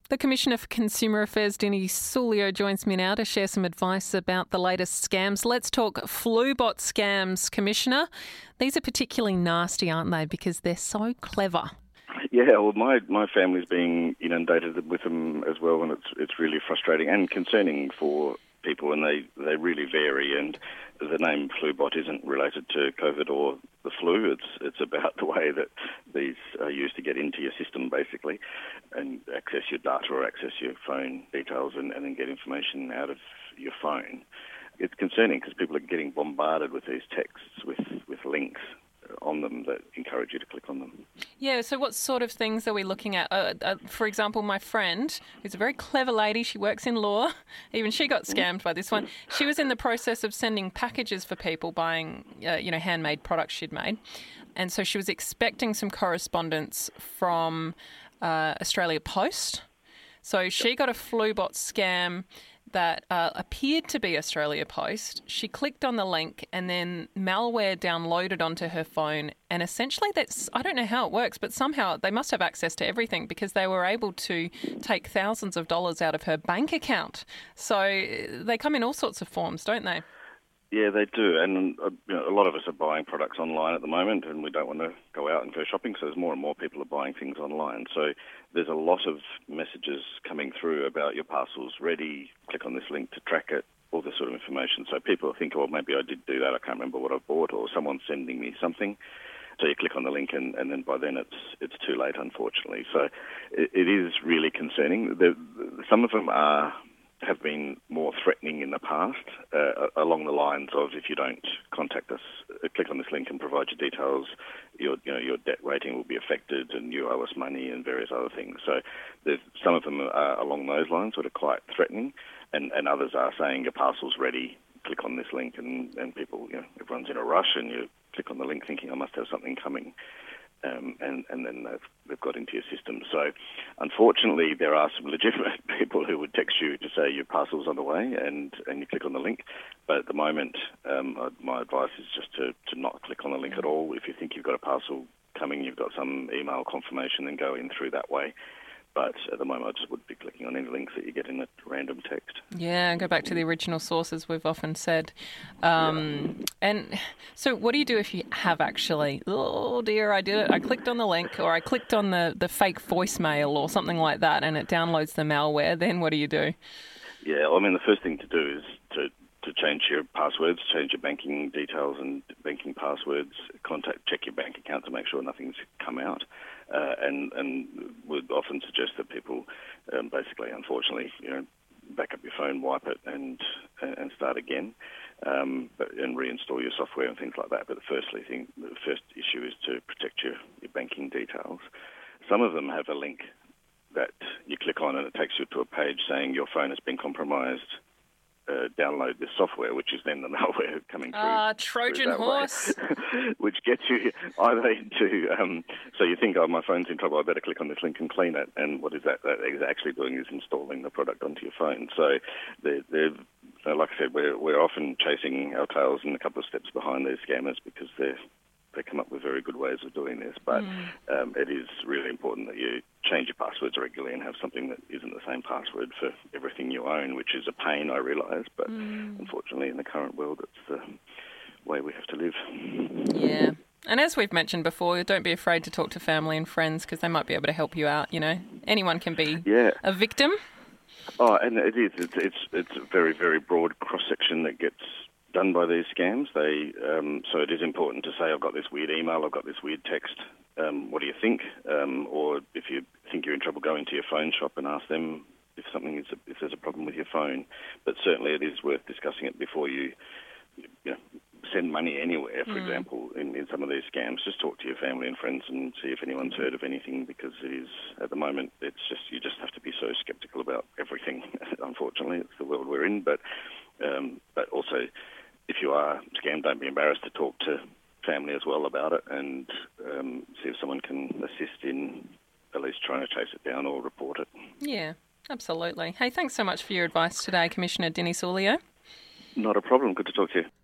The Commissioner for Consumer Affairs, Dini Sulio, joins me now to share some advice about the latest scams. Let's talk FluBot scams, Commissioner. These are particularly nasty, aren't they, because they're so clever. Yeah, well, my family's being inundated with them as well, and it's really frustrating and concerning for people, and they really vary. And the name FluBot isn't related to COVID or the flu. It's about the way that these are used to get into your system, basically, and access your data or access your phone details and then get information out of your phone. It's concerning because people are getting bombarded with these texts with links on them that encourage you to click on them. Yeah, so what sort of things are we looking at? For example, my friend, who's a very clever lady, she works in law, even she got scammed by this one. She was in the process of sending packages for people buying, handmade products she'd made. And so she was expecting some correspondence from Australia Post. So she got a FluBot scam that appeared to be Australia Post. She clicked on the link and then malware downloaded onto her phone. And essentially I don't know how it works, but somehow they must have access to everything because they were able to take thousands of dollars out of her bank account. So they come in all sorts of forms, don't they? Yeah, they do, and a lot of us are buying products online at the moment, and we don't want to go out and go shopping, so there's more and more people are buying things online. So there's a lot of messages coming through about your parcel's ready, click on this link to track it, all this sort of information. So people think, oh, maybe I did do that, I can't remember what I bought, or someone's sending me something. So you click on the link, and then by then it's too late, unfortunately. So it is really concerning. Some of them have been more threatening in the past, along the lines of if you don't contact us, click on this link and provide your details, your debt rating will be affected and you owe us money and various other things. So some of them are along those lines that are quite threatening, and others are saying your parcel's ready, click on this link, and people, everyone's in a rush and you click on the link thinking I must have something coming. And then they've got into your system. So, unfortunately, there are some legitimate people who would text you to say your parcel's on the way, and you click on the link. But at the moment, my advice is just to not click on the link at all. If you think you've got a parcel coming, you've got some email confirmation, then go in through that way. But at the moment, I just wouldn't be clicking on any links that you get in a random text. Yeah, go back to the original sources, we've often said. And so what do you do if you have actually, oh dear, I did it, I clicked on the link, or I clicked on the fake voicemail or something like that, and it downloads the malware, then what do you do? Yeah, the first thing to do is to change your passwords, change your banking details and banking passwords, check your bank account to make sure nothing's come out, and would often suggest that people basically, unfortunately, back up your phone, wipe it, and start again, and reinstall your software and things like that. But the first issue is to protect your banking details. Some of them have a link that you click on and it takes you to a page saying your phone has been compromised. Download this software, which is then the malware coming through. Trojan horse. Which gets you either into, so you think, oh, my phone's in trouble, I better click on this link and clean it. And what is that? That is actually doing is installing the product onto your phone. So like I said, we're often chasing our tails and a couple of steps behind these scammers because they come up with very good ways of doing this. But it is really important that you change your passwords regularly and have something that isn't the same password for everything you own, which is a pain, I realise. But unfortunately, in the current world, it's the way we have to live. Yeah. And as we've mentioned before, don't be afraid to talk to family and friends because they might be able to help you out. Anyone can be a victim. Oh, and it is. It's a very, very broad cross-section that gets done by these scams. So it is important to say, I've got this weird email, I've got this weird text, what do you think? Or if you think you're in trouble, go into your phone shop and ask them if there's a problem with your phone. But certainly it is worth discussing it before you send money anywhere, for example, in some of these scams. Just talk to your family and friends and see if anyone's heard of anything, because it is, at the moment, you just have to be so sceptical about everything. Unfortunately, it's the world we're in. But also, if you are scammed, don't be embarrassed to talk to family as well about it and see if someone can assist in at least trying to chase it down or report it. Yeah, absolutely. Hey, thanks so much for your advice today, Commissioner Dini Sulio. Not a problem. Good to talk to you.